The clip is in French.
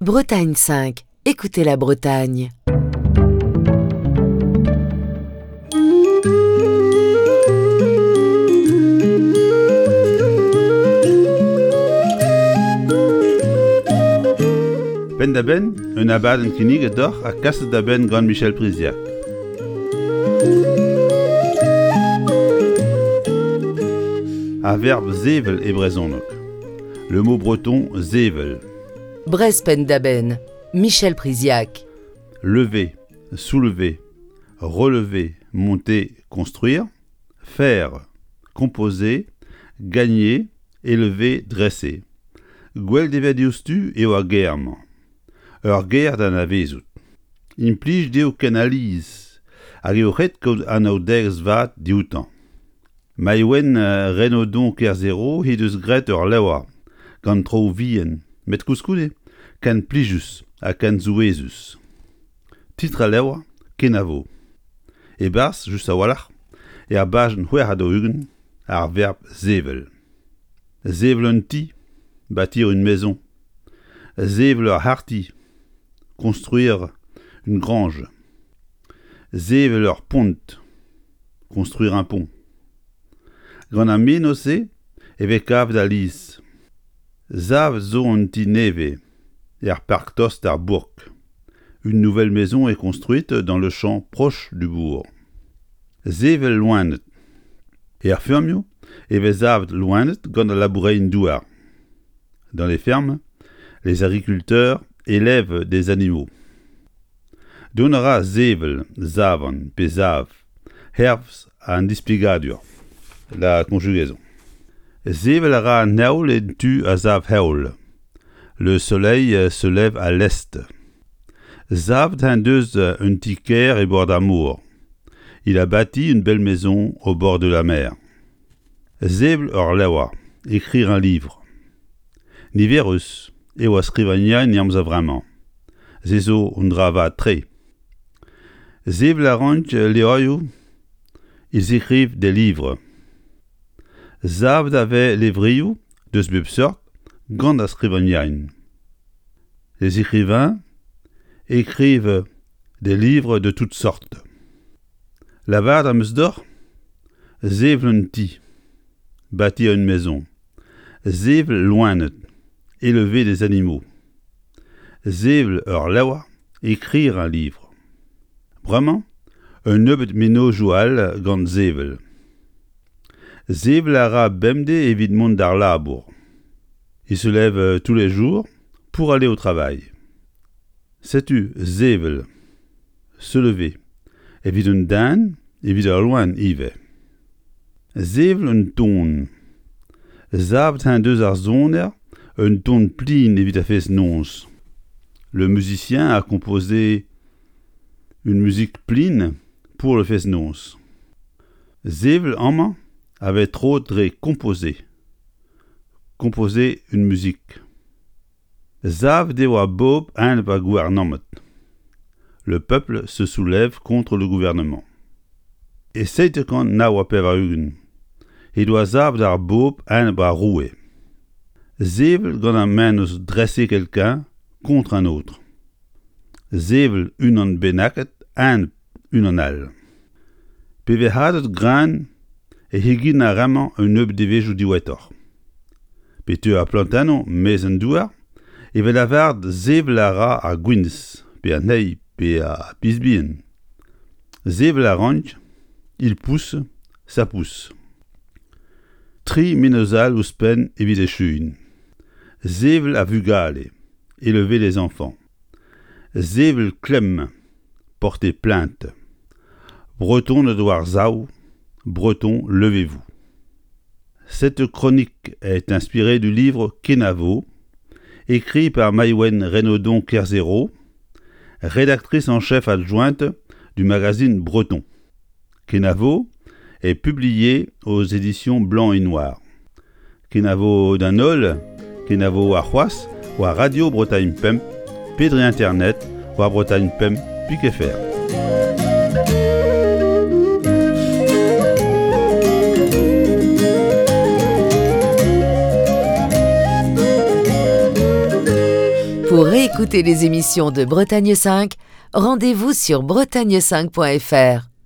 Bretagne 5. Écoutez la Bretagne. Ben da ben, un abaden kinnig doch a kaset da ben gant Michel Priziac. A verbe zevel e brezhoneg. Le mot breton zevel. Brez pendaben. Michel Priziac. Lever, soulever, relever, monter, construire. Faire, composer, gagner, élever, dresser. Gwell devedius-tu eo ar germ. Ur gerd an avezut. Implij deo ken aliz, hag eo ret kaout an aodegz vat dioutan. Maïwen renodon kerzero he deus gret ur lewa, gant tro vien, met kouskoude, ken plijus a ken zouezus. Titra lewa, kenavo. E bars, just a walach, e ar bajen c'hwer a do ugen, ar verbe zevel. Zevel un ti, bâtir une maison. Zevel ur harti, construire une grange. Zevel ur pont, construire un pont. Gant a menose, eve kav da liz. Zav zo un ti neve, er park tost ar bourg. Une nouvelle maison est construite dans le champ proche du bourg. Zevel loanet. Er fermio, eve zav loanet gant a labourein douar. Dans les fermes, les agriculteurs élèvent des animaux. Donnera zevel, zavan, pe zav, hervs an dispigadur. La conjugaison. Zevel ra naoul et tu a zav heol. Le soleil se lève à l'est. Zav tindeuse un tiker et bord d'amour. Il a bâti une belle maison au bord de la mer. Zevel ur lewa, écrire un livre. Niverus, eo a skrivania niamz a vremañ. Zezo un dra va tre. Zevel a rank leoioù, ils écrivent des livres. Zav d'ave levrioù, deus bep sort, gant a skrivaniañ. Les écrivains écrivent des livres de toutes sortes. Lavard a meus d'or, zevel un ti, bâtir une maison. Zevel loanet, élever des animaux. Zevel ur lewa, écrire un livre. Bremañ, un nebeud meno joual gant zevel. Zevel a ra bemde evit mont d'ar labour. Il se lève tous les jours pour aller au travail. Sais-tu, zevel, se lever, evit un dan, evit ur loan ive. Zevel un ton. Zav tindeus ar zoner, un ton plin evit a fes nons. Le musicien a composé une musique pline pour le fes nons. Zevel amañ avait trop dre composer. Composer une musique. Zav deo a bob un va gouvernamet. Le peuple se soulève contre le gouvernement. Et seitekan na oa pev a ugen. Il doit zav d'ar bob un va roué. Zevel gant a menos dresser quelqu'un contre un autre. Zevel unan benaket, un unan al. Peve hadet gran e hegin a raman un eub devejou diouetor. Petu a plantano mez an douar, eve lavard zevel a ra a gwinz, pe a nei, pe a pisbien. Zevel a rank, il pousse, ça pousse. Tri menozal ouspen evit e chuin. Zevel a vugale, élever les enfants. Zevel klem, porter plainte. Breton ne doit zao, breton, levez-vous. Cette chronique est inspirée du livre Kenavo, écrit par Maïwen Renodon Kerzero, rédactrice en chef adjointe du magazine Breton. Kenavo est publié aux éditions Blanc et Noir. Kenavo d'Anol, Kenavo a c'hoaz, ou à Radio Bretagne Pemp, Pedri Internet, ou à Bretagne Pemp, Piquet-Fer. Pour réécouter Écoutez les émissions de Bretagne 5, rendez-vous sur bretagne5.fr.